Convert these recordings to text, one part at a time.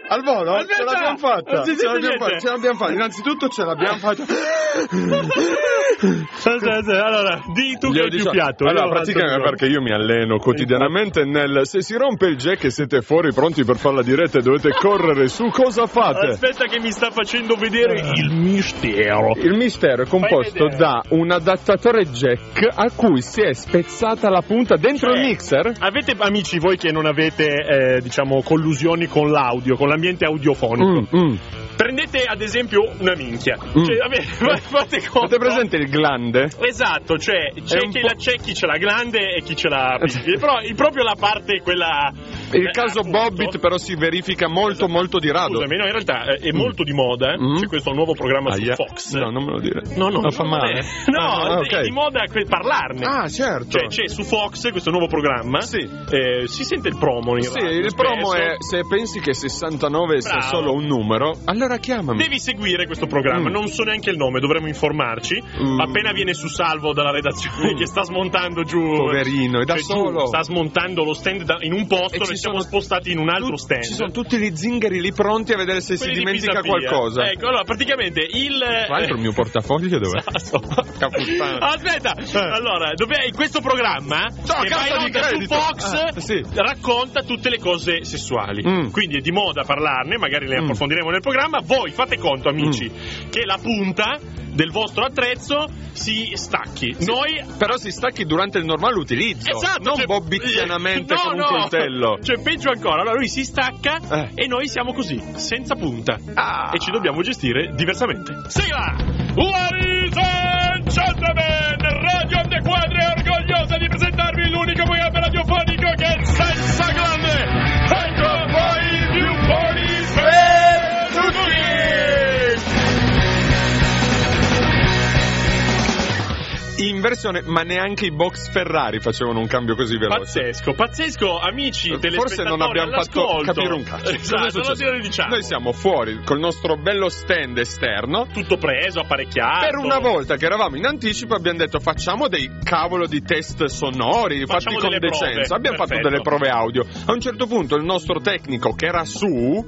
Al volo? Aspetta! Ce l'abbiamo fatta. Non si sente niente. Ce l'abbiamo fatta. Innanzitutto ce l'abbiamo fatta. Allora, di tu che hai più piatto. Allora, praticamente perché io mi alleno quotidianamente se si rompe il jack e siete fuori pronti per fare la diretta e dovete correre su, cosa fate? Aspetta che mi sta facendo vedere il mistero. Il mistero è composto da un adattatore jack a cui si è spezzata la punta dentro il mixer. Avete amici voi che non avete diciamo collusioni con l'audio, con l'ambiente audiofonico? Prendete ad esempio una minchia. Cioè, fate conto. Avete presente il glande? Esatto, cioè c'è chi ce l'ha glande e chi ce l'ha però proprio la parte quella. Il caso Bobbit però si verifica molto di rado. Scusami, no, in realtà è molto di moda. C'è questo nuovo programma su Fox. No, non me lo dire. No, fa male. No, okay. È di moda parlarne. Ah, certo. Cioè c'è su Fox questo nuovo programma. Sì. Si sente il promo in radio, il promo è, se pensi che 69 sia solo un numero, allora chiamami. Devi seguire questo programma, non so neanche il nome, dovremmo informarci. Appena viene su Salvo dalla redazione che sta smontando giù. Poverino, è da solo. Sta smontando lo stand in un posto e siamo spostati in un altro stand. Ci sono tutti gli zingari lì pronti a vedere se si dimentica qualcosa. Ecco, allora praticamente Tra l'altro il mio portafoglio dov'è? Aspetta, allora, in questo programma che va in onda su Fox racconta tutte le cose sessuali. Quindi è di moda parlarne, magari le approfondiremo nel programma. Voi fate conto, amici, che la punta del vostro attrezzo si stacchi. Noi però si stacchi durante il normale utilizzo, esatto, non bobbizianamente con un coltello. Cioè peggio ancora, allora lui si stacca e noi siamo così, senza punta e ci dobbiamo gestire diversamente. Sigla! Ladies and gentlemen, Radio Onda Quadri è orgogliosa di presentarvi l'unico programma radiofonico che è senza glande. Ecco poi il più buoni per tutti! In versione, ma neanche i box Ferrari facevano un cambio così veloce. Pazzesco, amici telespettatori. Forse non abbiamo fatto capire un cazzo. Esatto, non diciamo. Noi siamo fuori col nostro bello stand esterno, tutto preso, apparecchiato. Per una volta che eravamo in anticipo abbiamo detto facciamo dei cavolo di test sonori, fatti con decenza. Abbiamo fatto delle prove audio. A un certo punto il nostro tecnico che era su,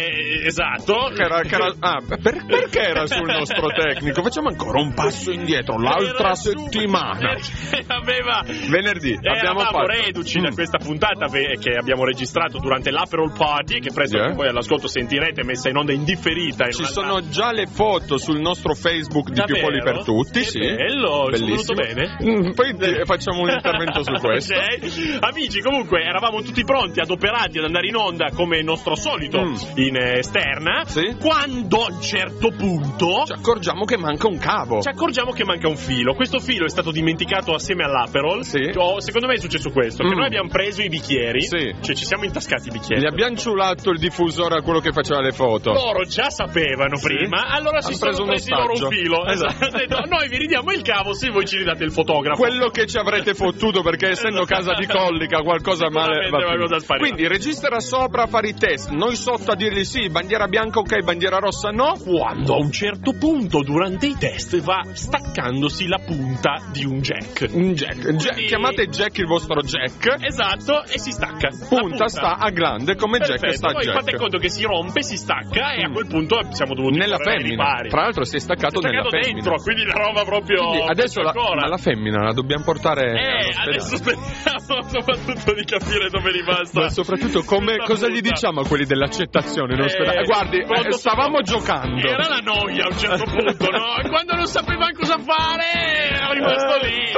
perché era sul nostro tecnico? Facciamo ancora un passo indietro. L'altra settimana aveva venerdì abbiamo fatto reduci da questa puntata che abbiamo registrato durante l'Aperol Party, che presto poi all'ascolto sentirete, messa in onda indifferita. Ci sono già le foto sul nostro Facebook di Più Poli per Tutti. Bello, bellissimo. Bene. Poi facciamo un intervento su questo. Amici, comunque eravamo tutti pronti, adoperati ad andare in onda come nostro solito in esterna, quando a un certo punto ci accorgiamo che manca un cavo, un filo. Questo filo è stato dimenticato assieme all'Aperol. Secondo me è successo questo, che noi abbiamo preso i bicchieri, cioè ci siamo intascati i bicchieri. Gli abbiamo ciulato il diffusore a quello che faceva le foto. Loro già sapevano prima, allora si sono presi loro un filo. Esatto. Noi vi ridiamo il cavo se voi ci ridate il fotografo. Quello che ci avrete fottuto, perché essendo casa di Collica qualcosa male va. Quindi registra sopra a fare i test, noi sotto a dirgli sì, bandiera bianca ok, bandiera rossa no. Quando a un certo punto durante i test va staccandosi la punta di un jack. Quindi chiamate jack il vostro jack. Esatto, e si stacca. Punta sta a glande come perfetto, jack sta a poi jack. Fate conto che si rompe, si stacca e a quel punto siamo dovuti nella femmina. Tra l'altro si è staccato nella femmina dentro, quindi la roba proprio. Quindi adesso ma la femmina la dobbiamo portare adesso speriamo soprattutto di capire dove è rimasta. Ma soprattutto cosa gli diciamo a quelli dell'accettazione in ospedale? Guardi, stavamo giocando. Era la noia a un certo punto, no? Quando non sapevamo cosa fare, era rimasto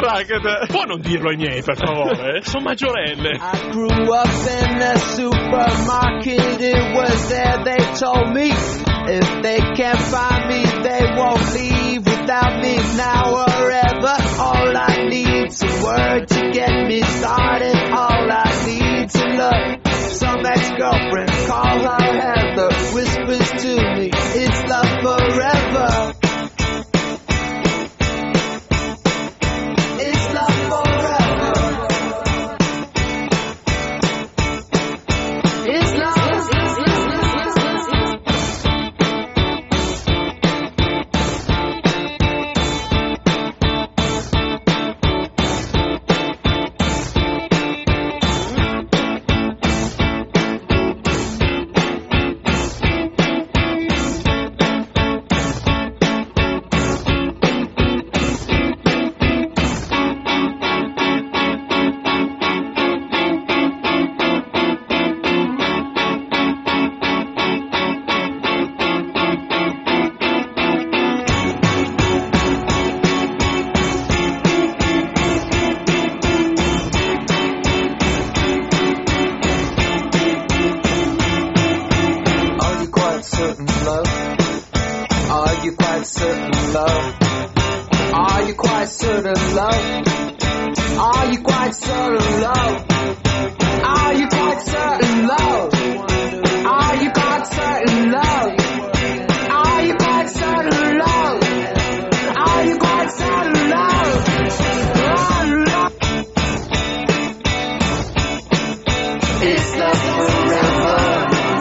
lì. Può non dirlo ai miei, per favore? Sono maggiorenne. I grew up in the supermarket, it was there they told me if they can't find me, they won't leave without me now or ever. All I need's a word to get me started. All I need's a look. Some ex-girlfriend, call her Heather, whispers to me, it's love forever. It's love forever. It's love. certain, love? Are you quite certain, love? Are you quite certain, love? Are you quite certain, love? Are you quite certain, love? Are you quite certain, love? It's love forever.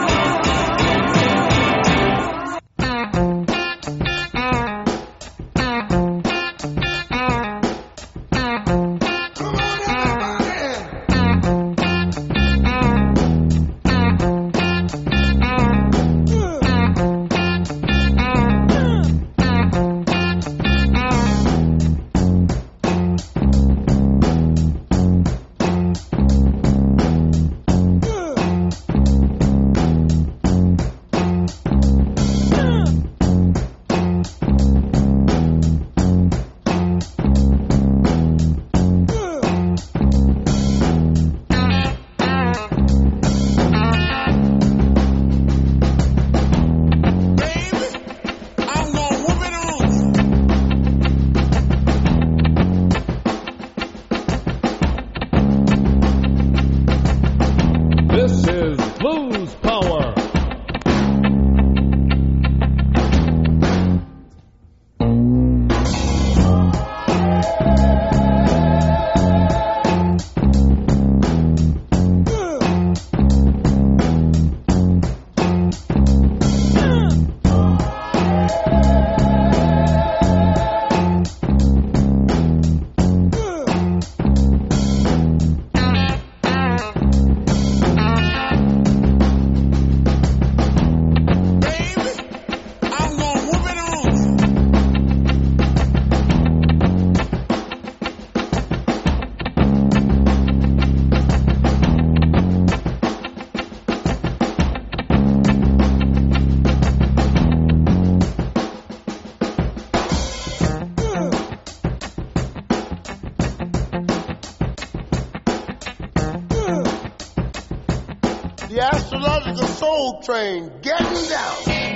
The astrological soul train getting down.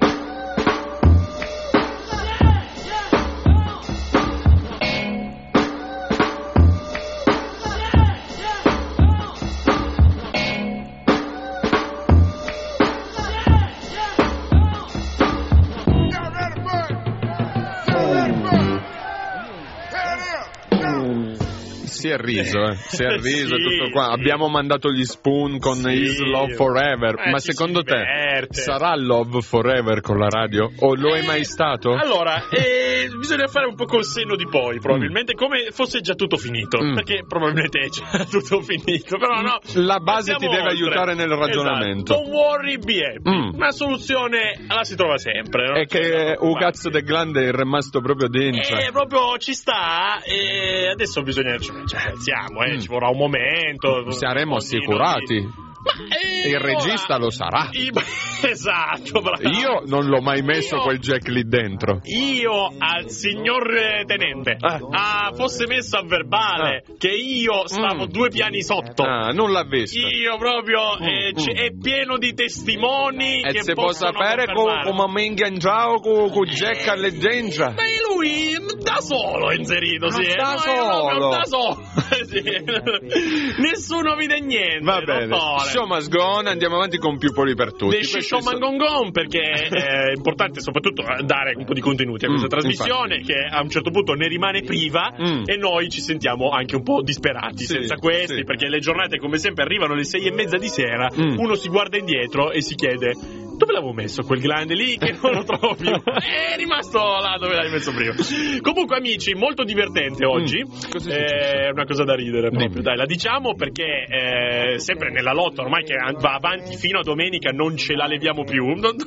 Si è riso, si è riso, sì. Tutto qua. Abbiamo mandato gli spoon con Is Love Forever, ma secondo te sarà Love Forever con la radio? O lo è mai stato? Allora, bisogna fare un po' col senno di poi, probabilmente, come fosse già tutto finito, perché probabilmente è già tutto finito, però no. La base ti deve aiutare nel ragionamento. Esatto. Don't worry, be happy. Una soluzione la si trova sempre, no? È che Ugaz de Glande è rimasto proprio dentro. Proprio ci sta, e adesso bisogna... ci vorrà un momento. Saremo assicurati. Il regista lo sarà. Esatto, bravo. Io non l'ho mai messo quel Jack lì dentro. Io al signor tenente fosse messo a verbale che io stavo 2 piani sotto. Non l'ha visto. Io proprio è pieno di testimoni e che se può sapere come mi ingaggiavo con Jack alle dentro. Ma lui da solo è inserito, da solo. Sì. Nessuno vede niente. Va bene. Show must go on, andiamo avanti con più poli per tutti. Show must go on, perché è importante soprattutto dare un po' di contenuti a questa trasmissione, infatti, che a un certo punto ne rimane priva e noi ci sentiamo anche un po' disperati senza questi, perché le giornate come sempre arrivano alle 6:30 di sera, uno si guarda indietro e si chiede: dove l'avevo messo quel glande lì che non lo trovo più? È rimasto là dove l'hai messo prima. Comunque amici, molto divertente oggi, è una cosa da ridere proprio, dai, la diciamo perché sempre nella lotta ormai che va avanti fino a domenica non ce la leviamo più.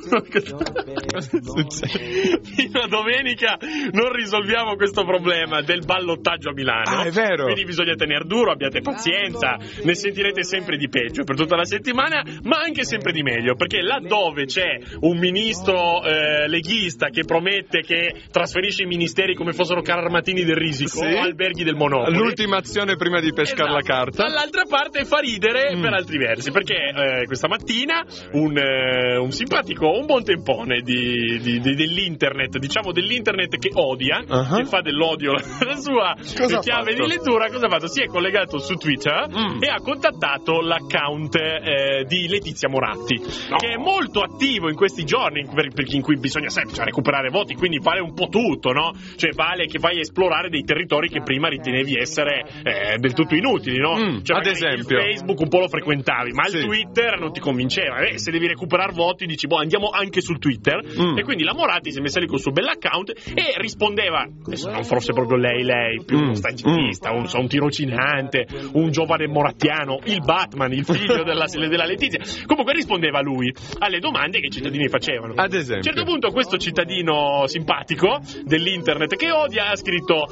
Fino a domenica non risolviamo questo problema del ballottaggio a Milano. È vero. Quindi bisogna tenere duro, abbiate pazienza, ne sentirete sempre di peggio per tutta la settimana, ma anche sempre di meglio, perché laddove dove c'è un ministro leghista che promette che trasferisce i ministeri come fossero carri armatini del Risico o alberghi del Monopoli. L'ultima azione prima di pescare la carta. Dall'altra parte fa ridere per altri versi, perché questa mattina un simpatico, un buon tempone dell'internet, diciamo dell'internet che odia, che fa dell'odio la sua chiave di lettura, cosa ha fatto? Si è collegato su Twitter e ha contattato l'account di Letizia Moratti, che è molto attivo in questi giorni, perché in cui bisogna sempre recuperare voti, quindi vale un po' tutto, no? Cioè vale che vai a esplorare dei territori che prima ritenevi essere del tutto inutili, no? Cioè, ad esempio il Facebook un po' lo frequentavi, ma il Twitter non ti convinceva. Se devi recuperare voti dici andiamo anche sul Twitter, e quindi la Moratti si è messa lì col suo bell'account e rispondeva, adesso non forse proprio lei più uno stagista, un tirocinante, un giovane morattiano, il Batman, il figlio della Letizia. Comunque rispondeva lui alle domande che i cittadini facevano. Ad esempio, a un certo punto questo cittadino simpatico dell'internet che odia ha scritto: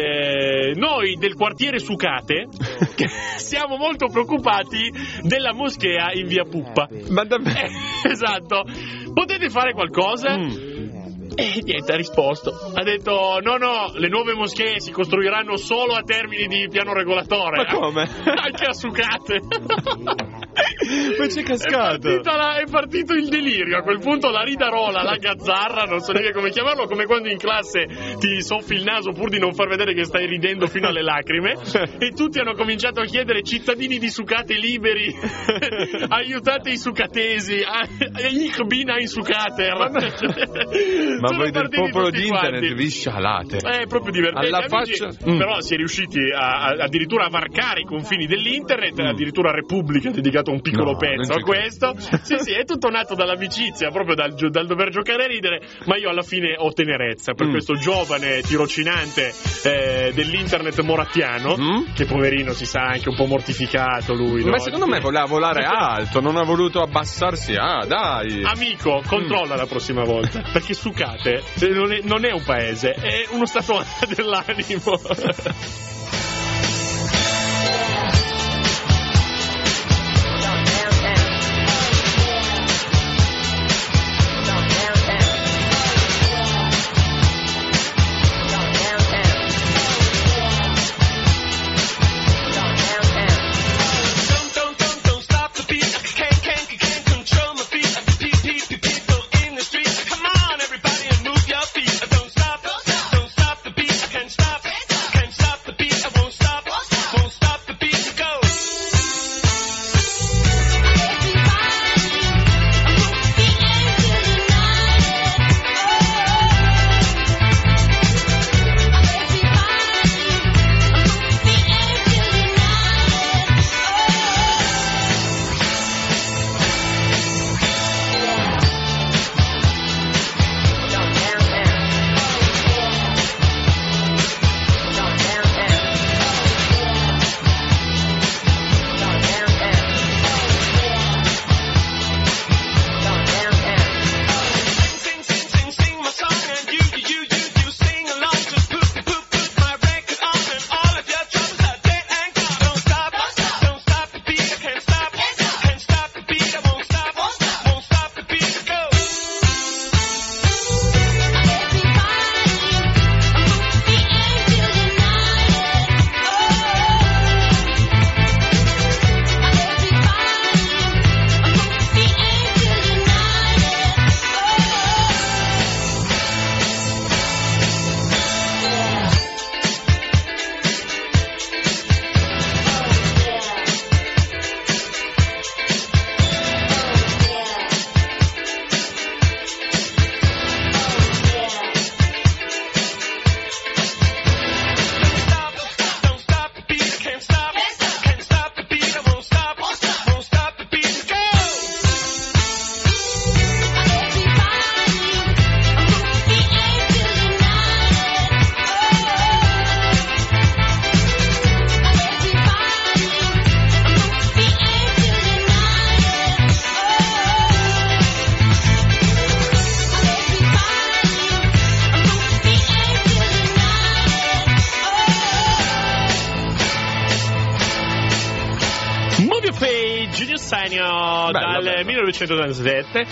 noi del quartiere Sucate siamo molto preoccupati della moschea in via Puppa. Ma davvero? Esatto, potete fare qualcosa? E niente, ha risposto. Ha detto: no, le nuove moschee si costruiranno solo a termini di piano regolatore. Ma come? Anche a Sucate. Ma c'è cascato. È partito il delirio. A quel punto la ridarola, la gazzarra, non so neanche come chiamarlo, come quando in classe ti soffi il naso pur di non far vedere che stai ridendo fino alle lacrime. E tutti hanno cominciato a chiedere: cittadini di Sucate liberi, aiutate i sucatesi, ich bin ein Sucater. Ma voi del popolo di internet vi scialate. È proprio divertente. Alla faccia. Però si è riusciti addirittura a varcare i confini dell'internet, addirittura Repubblica ha dedicato un piccolo pezzo a questo. Sì, è tutto nato dall'amicizia, proprio dal dover giocare a ridere, ma io alla fine ho tenerezza per questo giovane tirocinante dell'internet morattiano, che poverino si sa anche un po' mortificato lui. Ma no? secondo me voleva volare alto, non ha voluto abbassarsi. Dai. Amico, controlla la prossima volta, perché Sucate non è un paese, è uno stato dell'animo. Can't stop the beat. Page, Junior Senior, dal 1997.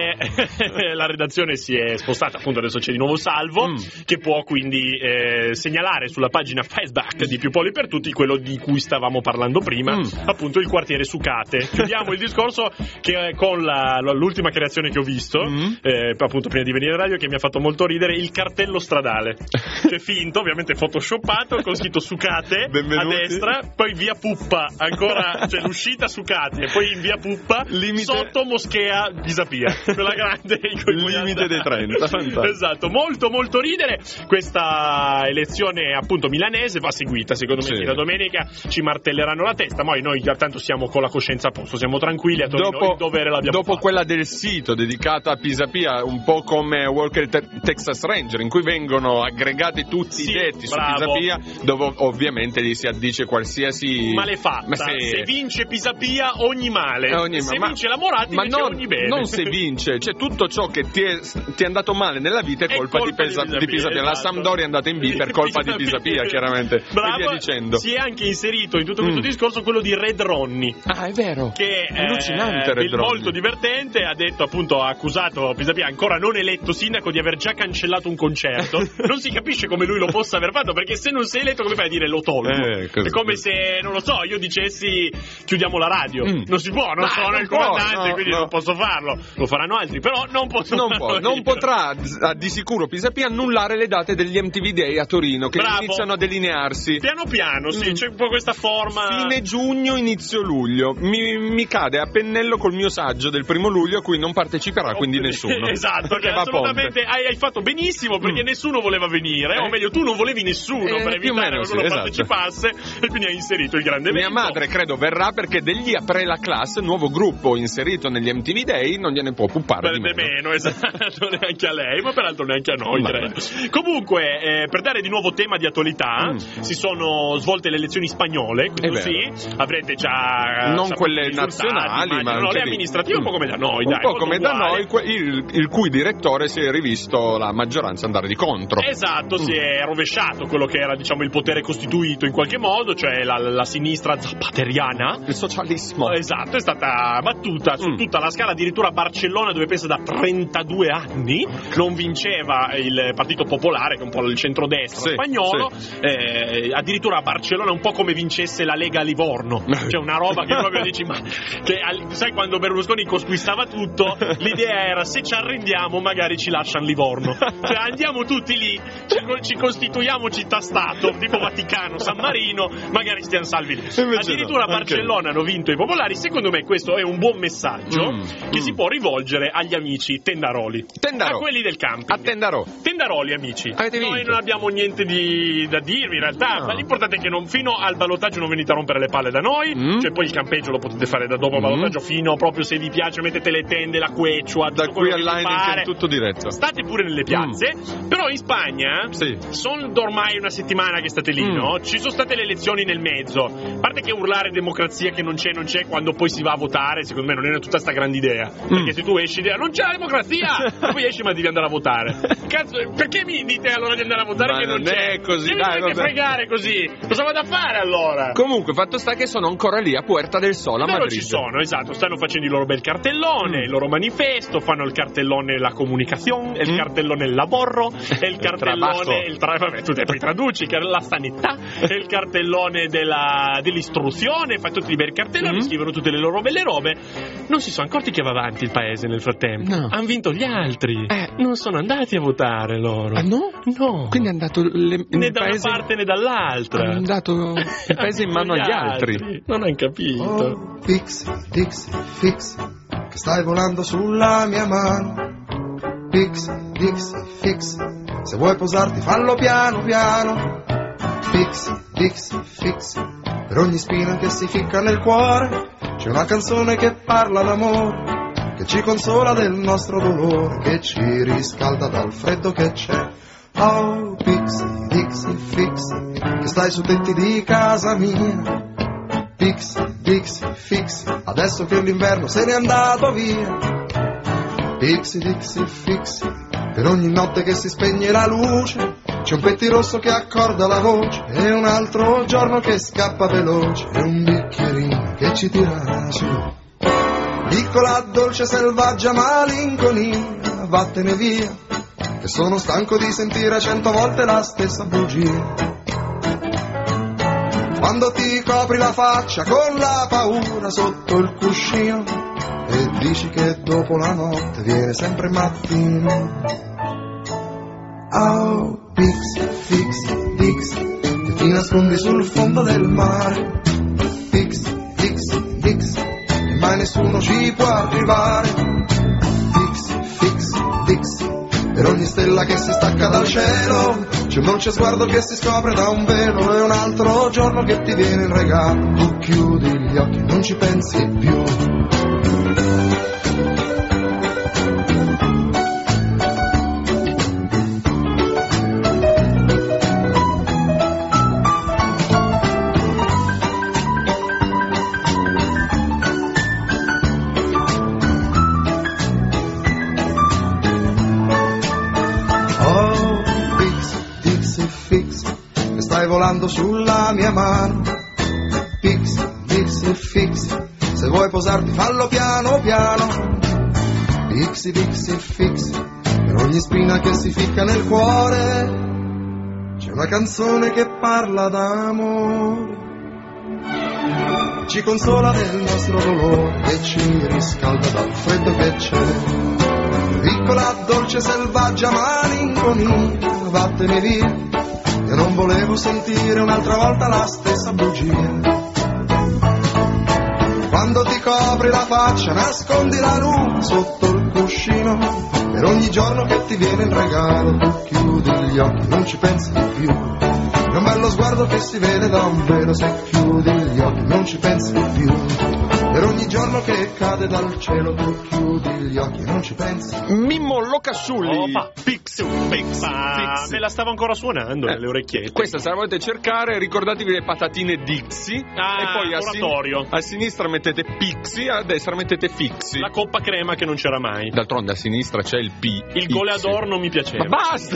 La redazione si è spostata, appunto adesso c'è di nuovo Salvo, che può quindi segnalare sulla pagina Facebook di Più Poli per Tutti quello di cui stavamo parlando prima, appunto il quartiere Sucate. Chiudiamo il discorso che con l'ultima creazione che ho visto, appunto prima di venire in radio, che mi ha fatto molto ridere, il cartello stradale, che è finto, ovviamente photoshoppato, con scritto Sucate. Benvenuti. A destra, poi via Puppa, ancora c'è l'uscita Sucati, e poi in via Puppa limite... sotto Moschea Pisapia, quella grande, il limite dei 30. Esatto, molto molto ridere. Questa elezione appunto milanese va seguita, secondo me, la domenica ci martelleranno la testa, ma noi tanto siamo con la coscienza a posto, siamo tranquilli, a Torino il dovere l'abbiamo dopo fatto. Quella del sito dedicata a Pisapia, un po' come Walker Texas Ranger, in cui vengono aggregati tutti i detti su Pisapia, dove ovviamente gli si addice qualsiasi malefatta. Se vince Pisapia ogni male, se vince la Moratti invece ogni bene. Non se vince, cioè tutto ciò che ti è andato male nella vita è colpa di Pisapia. Esatto. La Sampdoria è andata in B per colpa di Pisapia, chiaramente. Bravo, e via dicendo. Si è anche inserito in tutto questo discorso quello di Red Ronnie. Ah, è vero. Che è allucinante, Red Ronnie. Molto divertente, ha detto appunto, ha accusato Pisapia, ancora non eletto sindaco, di aver già cancellato un concerto. Non si capisce come lui lo possa aver fatto, perché se non sei eletto come fai a dire lo tolgo? È come se, non lo so, io dicessi chiudiamo la radio. Non si può, non sono il comandante, quindi non posso farlo. Lo faranno altri, però non posso farlo. Non potrà di sicuro Pisapia annullare le date degli MTV Day a Torino, che iniziano a delinearsi piano piano, c'è un po' questa forma. Fine giugno, inizio luglio. Mi cade a pennello col mio saggio del 1 luglio a cui non parteciperà quindi nessuno. Esatto, che assolutamente hai fatto benissimo, perché nessuno voleva venire, o meglio tu non volevi nessuno per evitare che qualcuno partecipasse, e quindi hai inserito il grande evento. Mia madre credo verrà, perché degli Après la Classe, nuovo gruppo inserito negli MTV Day, non gliene può puppare di meno. Esatto, neanche a lei, ma peraltro neanche a noi, credo. Comunque, per dare di nuovo tema di attualità, si sono svolte le elezioni spagnole, così avrete già non quelle nazionali, ma le amministrative, un po' come da noi, un po' come da noi, il cui direttore si è rivisto la maggioranza andare di contro. Esatto, si è rovesciato quello che era, diciamo, il potere costituito in qualche modo, cioè la sinistra zapateriana, il socialismo. Esatto, è stata battuta su tutta la scala, addirittura Barcellona, dove pensa da 32 anni non vinceva il Partito Popolare, che è un po' il centrodestra spagnolo, addirittura a Barcellona un po' come vincesse la Lega a Livorno, cioè una roba che proprio dici, ma che, sai, quando Berlusconi conquistava tutto, l'idea era: se ci arrendiamo magari ci lasciano Livorno, cioè andiamo tutti lì, ci costituiamo città-stato tipo Vaticano, San Marino, magari stiamo salvi lì. Addirittura a Barcellona hanno vinto i popolari. Secondo me questo è un buon messaggio che si può rivolgere agli amici tendaroli, a quelli del camping. A Tendaroli, amici, noi non abbiamo niente da dirvi in realtà, ma l'importante è che fino al ballottaggio non venite a rompere le palle da noi, cioè poi il campeggio lo potete fare da dopo il ballottaggio, fino proprio, se vi piace, mettete le tende, la quechua, da qui all'Heineken tutto diretto. State pure nelle piazze, però in Spagna sono ormai una settimana che state lì, no? Ci sono state le elezioni nel mezzo. A parte che urlare democrazia che non c'è quando poi si va a votare, secondo me non è tutta sta grande idea, perché se tu esci non c'è la democrazia, e poi esci ma devi andare a votare. Cazzo, perché mi dite allora di andare a votare, ma che non c'è? È così, mi dovete fregare così. Cosa vado a fare allora? Comunque, fatto sta che sono ancora lì a Puerta del Sol a Madrid. Ci sono, esatto, stanno facendo il loro bel cartellone, il loro manifesto, fanno il cartellone la comunicazione, il cartellone il lavoro, e il cartellone vabbè, tu poi traduci, la sanità, e il cartellone dell'istruzione, fa tutti i bei cartelloni, scrivono tutte le loro belle robe. Non si sono accorti che va avanti il paese nel frattempo. Hanno vinto gli altri. Non sono andati a votare loro. Ah, no? No. Quindi è andato né da una parte né dall'altra. È andato il paese in mano agli altri. Non hai capito. Oh, Pixie, Dixie, Fixie, che stai volando sulla mia mano. Pixie, Dixie, Fixie, se vuoi posarti fallo piano piano. Pixie, Dixie, Fixie, per ogni spina che si ficca nel cuore c'è una canzone che parla d'amore, che ci consola del nostro dolore, che ci riscalda dal freddo che c'è. Oh, Pixie, Dixie, Fixie, che stai su tetti di casa mia. Pixie, Dixie, Fixie, adesso che l'inverno se n'è andato via. Pixie, Dixie, Fixie, per ogni notte che si spegne la luce c'è un pettirosso che accorda la voce, e un altro giorno che scappa veloce, e un bicchierino che ci tira su. Piccola, dolce, selvaggia malinconia, vattene via, che sono stanco di sentire 100 volte la stessa bugia. Quando ti copri la faccia con la paura sotto il cuscino e dici che dopo la notte viene sempre mattino. Oh, Pix, Fix, Dix, che ti nascondi sul fondo del mare. Pix, Dix, Dix, che mai nessuno ci può arrivare. Pix, Fix, Dix, per ogni stella che si stacca dal cielo c'è un dolce sguardo che si scopre da un velo e un altro giorno che ti viene in regalo. Tu chiudi gli occhi, non ci pensi più. Volando sulla mia mano, Pix, Dix e Fix, se vuoi posarti fallo piano piano. Pixi, Dix e Fix, per ogni spina che si ficca nel cuore c'è una canzone che parla d'amore, ci consola del nostro dolore e ci riscalda dal freddo che c'è. Piccola, dolce, selvaggia malinconia, vattene via, io non volevo sentire un'altra volta la stessa bugia. Quando ti copri la faccia, nascondi la luna sotto il cuscino, per ogni giorno che ti viene in regalo tu chiudi gli occhi, non ci pensi di più. È un bello sguardo che si vede da un velo, se chiudi gli occhi non ci pensi di più. Per ogni giorno che cade dal cielo tu chiudi gli occhi, non ci pensi. Mimmo Locassulli. Opa, Pix. Me la stavo ancora suonando nelle orecchiette. Questa, se la volete cercare, ricordatevi le patatine Dixie. E poi a sinistra mettete Pixi, a destra mettete Fixi. La coppa crema che non c'era mai. D'altronde a sinistra c'è il P. Il goleador non mi piaceva. Ma basta!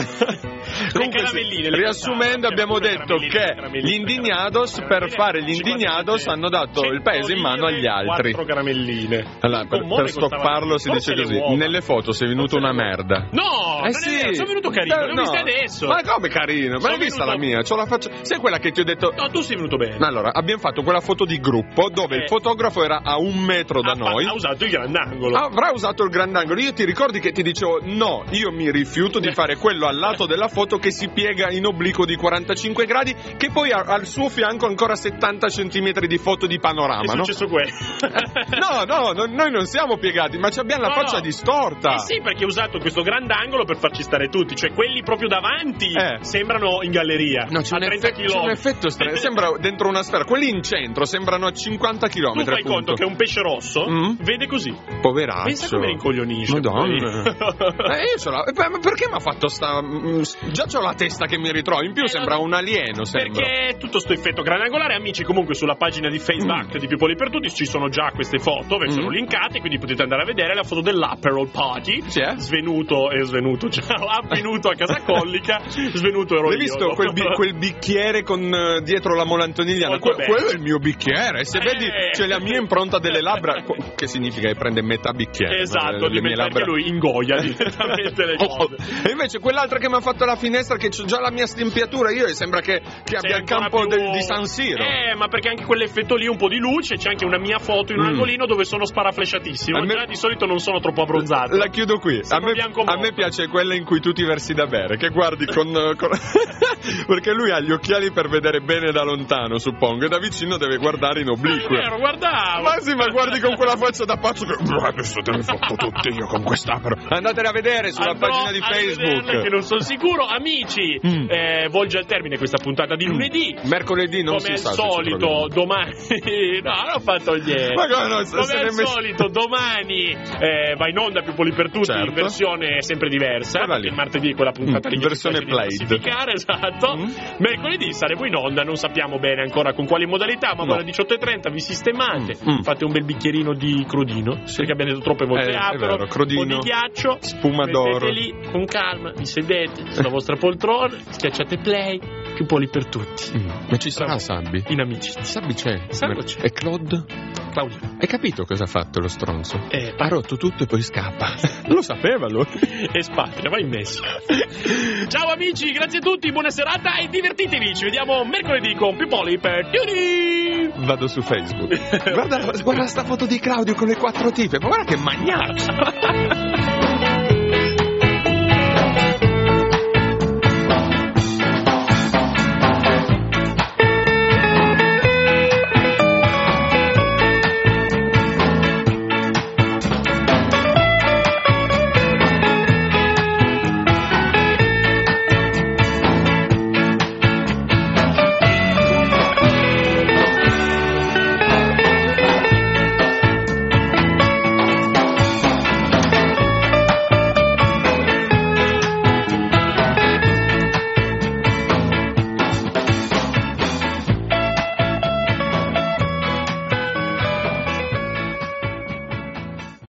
Le caramelline. Riassumendo, abbiamo detto che gli Indignados, per fare gli Indignados, hanno dato il paese in mano agli altri. 4 caramelline. Allora, per stopparlo si dice così: nelle foto sei venuto una merda. No, sì, sono venuto carino, l'ho vista adesso. Ma come carino? Ma hai vista la mia? C'ho la faccia. Sei quella che ti ho detto. No, tu sei venuto bene. Allora, abbiamo fatto quella foto di gruppo dove il fotografo era a 1 metro da noi. Ha usato il grandangolo. Avrà usato il grandangolo. Io ti ricordi che ti dicevo no, io mi rifiuto di fare quello al lato della foto che si piega in obliquo di 45 gradi, che poi ha al suo fianco ancora 70 centimetri di foto di panorama. È successo questo. No, noi non siamo piegati, ma abbiamo la faccia distorta. Sì, perché ho usato questo grandangolo per farci stare tutti, cioè quelli proprio davanti sembrano in galleria. No, c'è un effetto strano, sembra dentro una sfera. Quelli in centro sembrano a 50 km. Tu fai conto che un pesce rosso vede così. Poveraccio. Pensa come rincoglionisce. Madonna. Io ce l'ho. Ma perché mi ha fatto sta. Già c'ho la testa che mi ritrovo. In più sembra un alieno. Perché tutto sto effetto grandangolare, amici, comunque sulla pagina di Facebook di Più Poli per Tutti ci sono già queste foto, ve sono linkate, quindi potete andare a vedere la foto dell'Aperol Party. Svenuto avvenuto a casa Collica, svenuto ero io. Hai visto quel bicchiere con dietro la molantonigliana? Quello è il mio bicchiere. Se vedi c'è la mia impronta delle labbra, che significa che prende metà bicchiere. Esatto, le mie labbra. Lui ingoia direttamente le cose. E invece quell'altra che mi ha fatto alla finestra, che c'ho già la mia stempiatura, io sembra che abbia il campo di San Siro. Ma perché anche quell'effetto lì, un po' di luce, c'è anche una mia foto in un angolino dove sono sparaflesciatissimo. Già di solito non sono troppo abbronzato. La chiudo qui. A me piace quella in cui tu ti versi da bere, che guardi con... perché lui ha gli occhiali per vedere bene da lontano, suppongo, e da vicino deve guardare in obliquo. Guardavo. Ma sì, ma guardi con quella faccia da pazzo che... adesso te ne fotto tutti io con quest'Aperol. Andatela a vedere sulla pagina di Facebook. Che non sono sicuro. Amici, volge al termine questa puntata di lunedì. Mercoledì non come si sa. Come al solito, domani... no, l'ho fatto ieri. Ma no, come al solito, domani va in onda Più Poli per Tutti, in versione sempre diversa. Il martedì quella puntata lì. In versione played. Esatto. Mercoledì saremo in onda, non sappiamo bene ancora con quali modalità, ma alle 18:30 vi sistemate, fate un bel bicchierino di crodino, perché abbiamo detto troppe volte Aperol, crodino, un po' di ghiaccio, spuma d'oro. Mettete lì con calma, vi sedete sulla vostra poltrona, schiacciate play, Più Poli per Tutti. Ma ci sarà Sabbi? In amicizia. Sabbi c'è. Sabbi c'è. E Claude? Claudio. Hai capito cosa ha fatto lo stronzo? Ha rotto tutto e poi scappa. Lo sapeva lui. E spacca, va in Messico. Ciao amici, grazie a tutti, buona serata e divertitevi. Ci vediamo mercoledì con Pipoli per Tiuni. Vado su Facebook. Guarda sta foto di Claudio con le 4 tipe, ma guarda che magnaccia.